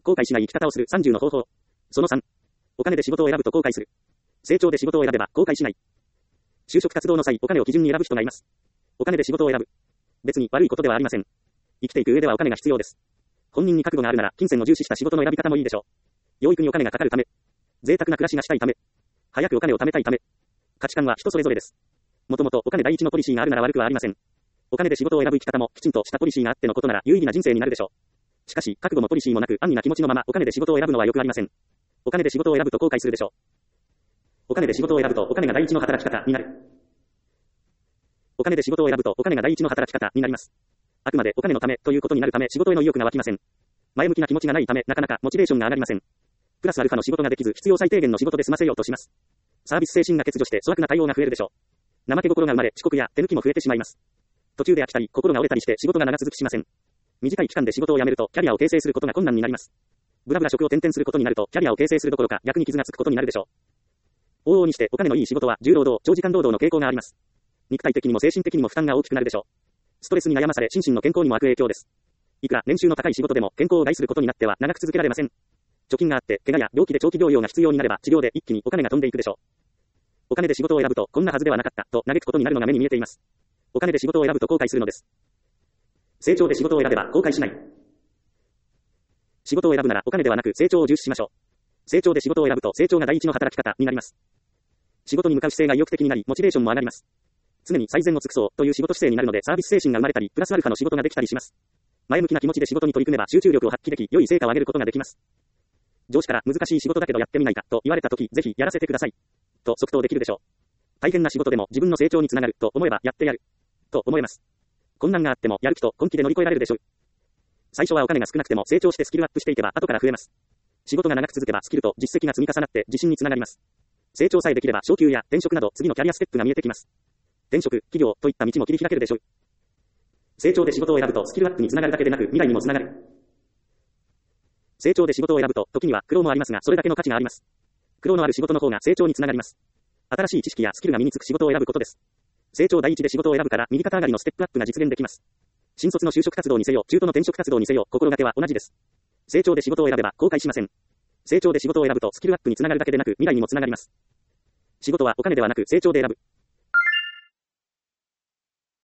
後悔しない生き方をする30の方法。その3。お金で仕事を選ぶと後悔する。成長で仕事を選べば後悔しない。就職活動の際、お金を基準に選ぶ人がいます。お金で仕事を選ぶ。別に悪いことではありません。生きていく上ではお金が必要です。本人に覚悟があるなら、金銭を重視した仕事の選び方もいいでしょう。養育にお金がかかるため。贅沢な暮らしがしたいため。早くお金を貯めたいため。価値観は人それぞれです。もともとお金第一のポリシーがあるなら悪くはありません。お金で仕事を選ぶ生き方もきちんとしたポリシーがあってのことなら有意義な人生になるでしょう。しかし、覚悟もポリシーもなく安易な気持ちのままお金で仕事を選ぶのは良くありません。お金で仕事を選ぶと後悔するでしょう。お金で仕事を選ぶとお金が第一の働き方になる。お金で仕事を選ぶとお金が第一の働き方になります。あくまでお金のためということになるため仕事への意欲が湧きません。前向きな気持ちがないためなかなかモチベーションが上がりません。プラスアルファの仕事ができず必要最低限の仕事で済ませようとします。サービス精神が欠如して粗悪な対応が増えるでしょう。怠け心が生まれ遅刻や手抜きも増えてしまいます。途中で飽きたり心が折れたりして仕事が長続きしません。短い期間で仕事を辞めるとキャリアを形成することが困難になります。ブラブラ職を転々することになるとキャリアを形成するどころか逆に傷がつくことになるでしょう。往々にしてお金のいい仕事は重労働、長時間労働の傾向があります。肉体的にも精神的にも負担が大きくなるでしょう。ストレスに悩まされ心身の健康にも悪影響です。いくら年収の高い仕事でも健康を害することになっては長く続けられません。貯金があって怪我や病気で長期療養が必要になれば治療で一気にお金が飛んでいくでしょう。お金で仕事を選ぶとこんなはずではなかったと嘆くことになるのが目に見えています。お金で仕事を選ぶと後悔するのです。成長で仕事を選べば後悔しない。仕事を選ぶならお金ではなく成長を重視しましょう。成長で仕事を選ぶと成長が第一の働き方になります。仕事に向かう姿勢が意欲的になりモチベーションも上がります。常に最善を尽くそうという仕事姿勢になるのでサービス精神が生まれたりプラスアルファの仕事ができたりします。前向きな気持ちで仕事に取り組めば集中力を発揮でき良い成果を上げることができます。上司から難しい仕事だけどやってみないかと言われたときぜひやらせてくださいと即答できるでしょう。大変な仕事でも自分の成長につながると思えばやってやると思えます。困難があってもやる気と根気で乗り越えられるでしょう。最初はお金が少なくても成長してスキルアップしていけば後から増えます。仕事が長く続けばスキルと実績が積み重なって自信につながります。成長さえできれば昇給や転職など次のキャリアステップが見えてきます。転職、企業といった道も切り開けるでしょう。成長で仕事を選ぶとスキルアップにつながるだけでなく未来にもつながる。成長で仕事を選ぶと時には苦労もありますがそれだけの価値があります。苦労のある仕事の方が成長につながります。新しい知識やスキルが身につく仕事を選ぶことです。成長第一で仕事を選ぶから右肩上がりのステップアップが実現できます。新卒の就職活動にせよ、中途の転職活動にせよ、心がけは同じです。成長で仕事を選べば後悔しません。成長で仕事を選ぶとスキルアップにつながるだけでなく未来にもつながります。仕事はお金ではなく成長で選ぶ。